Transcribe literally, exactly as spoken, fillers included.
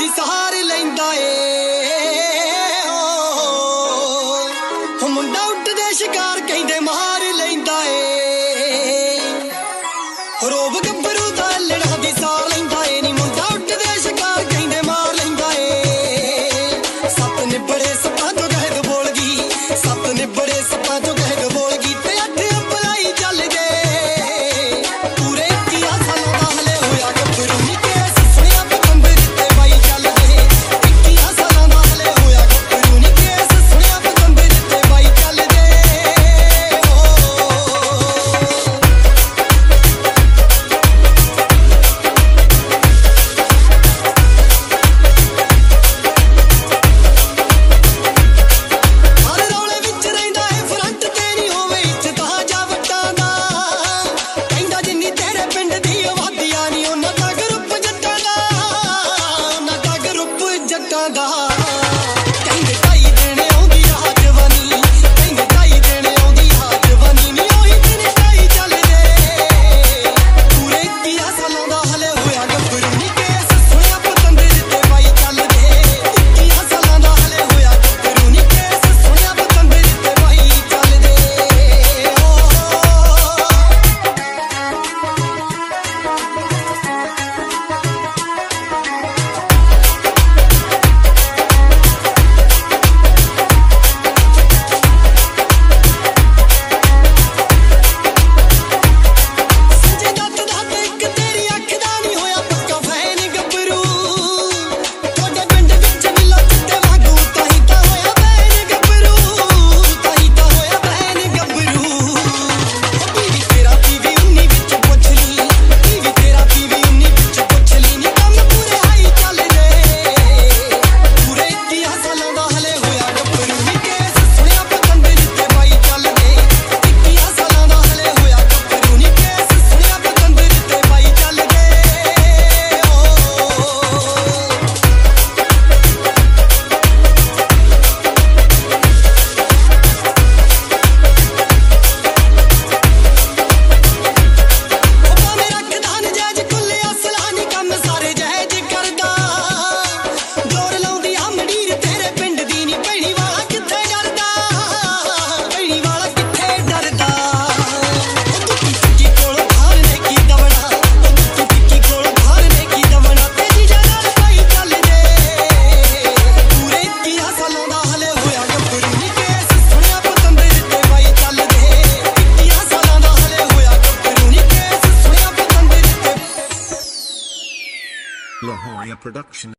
ਦੀ ਸਹਾਰ ਲੈਂਦਾ ਏ ਹੋ ਮੁੰਡਾ ਉੱਡਦੇ ਸ਼ਿਕਾਰ ਕਹਿੰਦੇ ਮਾਰ ਲੈਂਦਾ ਏ ਰੋਬ ਗੱਭਰੂ ਦਾ ਲੜਾ ਦੀ ਸਾਰ ਲੈਂਦਾ ਏ ਨੀ ਮੁੰਡਾ ਉੱਡਦੇ ਸ਼ਿਕਾਰ ਕਹਿੰਦੇ ਮਾਰ ਲੈਂਦਾ ਏ ਸੱਤ ਨਿਬੜੇ ਸੱਪਾਂ ਤੋਂ ਗਹਿਦ ਬੋਲ ਗਈ ਸੱਤ ਨਿਬੜੇ ਸੱਪਾਂ ਤੋਂ ਗਹਿਦ ਬੋਲ ਗਈ ਤੇ ਅੱਠ ਅਪਲਾਈ ਚੱਲ ਗਏ ਪੂਰੇ ਇੱਕੀਆਂ ਸਾਲਾਂ ਦਾ ਹਲੇ ਹੋਇਆ ਗੱਭਰੂ ਨੀ ਕੇਸ ਸੁਣਿਆ ਪਤੰਦਰ ਤੇ ਬਾਈ ਚੱਲ ਗਏ ਇੱਕੀਆਂ ਸਾਲਾਂ ਦਾ ਹਲੇ ਹੋਇਆ ਗੱਭਰੂ ਨੀ ਕੇਸ ਸੁਣਿਆ ਪਤੰਦਰ ਤੇ ਬਾਈ ਚੱਲ ਗਏ La Jolla Production.